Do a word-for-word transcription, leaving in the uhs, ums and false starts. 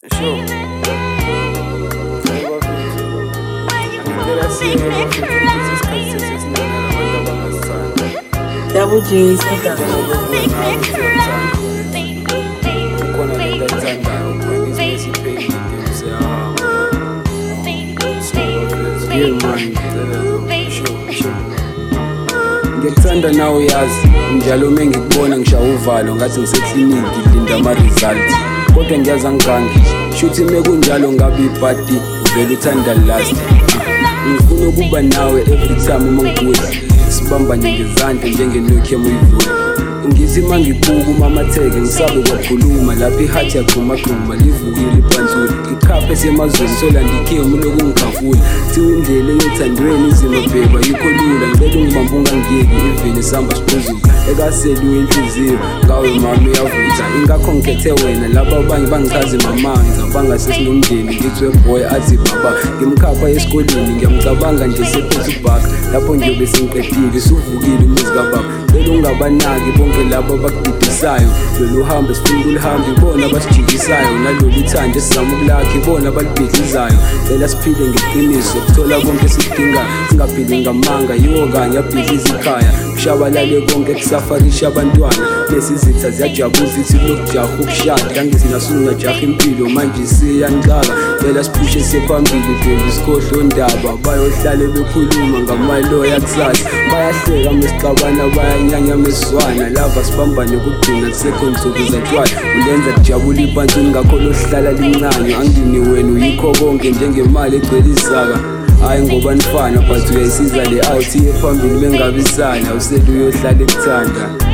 Sure. Double J's Ngikuthanda nawe uyazi njalo mengikubona ngishaya uvalo ngathi ngisekliniki ngilinda ama-results kodwa ngiyazi angigangi shuthi mekunjalo ngabe ibhadi vele uthanda last ngifuna ukuba nawe every time uma ngigula sibambane ngezandla njengenokia moyivula ngithi uma ngibuka umamatheke ngisabe kwakhuluma lapho ihathi yagqumagquma livukile ibhanzula ikhaphe semazweni solandikiwe muloku ngikhavula thiwa indlela eyothandweni izima bheba yikho lula ngicela ungibambe ungangiyeki ivini sihamba siphuzula ekaseli uyinhliziyo ngawe mama uyavutha ingakho ngikhethe wena laba abanye bangichaze mamanza bangasesinomndeni ngithi weboy athi baba ngimkhapha esikoleni ngiyamcabanga nje sephethe ubhaka lapho ngiyobe sengiqedile suvukile umuzi kababa cela ungabanaki bonke labo abakudidisayo lolu hambe sifuna ukulihambe ibona abasijikisayo nalolu thande sizama ukulakha ibona abalibhidlizayo cela siphile ngeqiniso kuthola konke esikudingayo singaphili ngamanga yiwo kanye abhidliza ikhaya kushabalale konke kusafarisha abantwana lezi zitha ziyajabuza ithi lokujaha ukushada ngizina sungajaha impilo manje siyanixaka cela siphushe sephambili vele isikhohlwe ndaba bayohlale bekhuluma ngamaloya kusasa bayahleka mesixabana bayanyanya mesizwana lava sibambane kugcina sekhonsuku zatshwala ulenza kujabula ibhantuni ngakho lohlala lincanywa angini wena uyikho konke njengemali egcwele izaka hayi ngoba nifana but uyayisiza le out iye phambili bengabisana usele uyohlala ekuthanda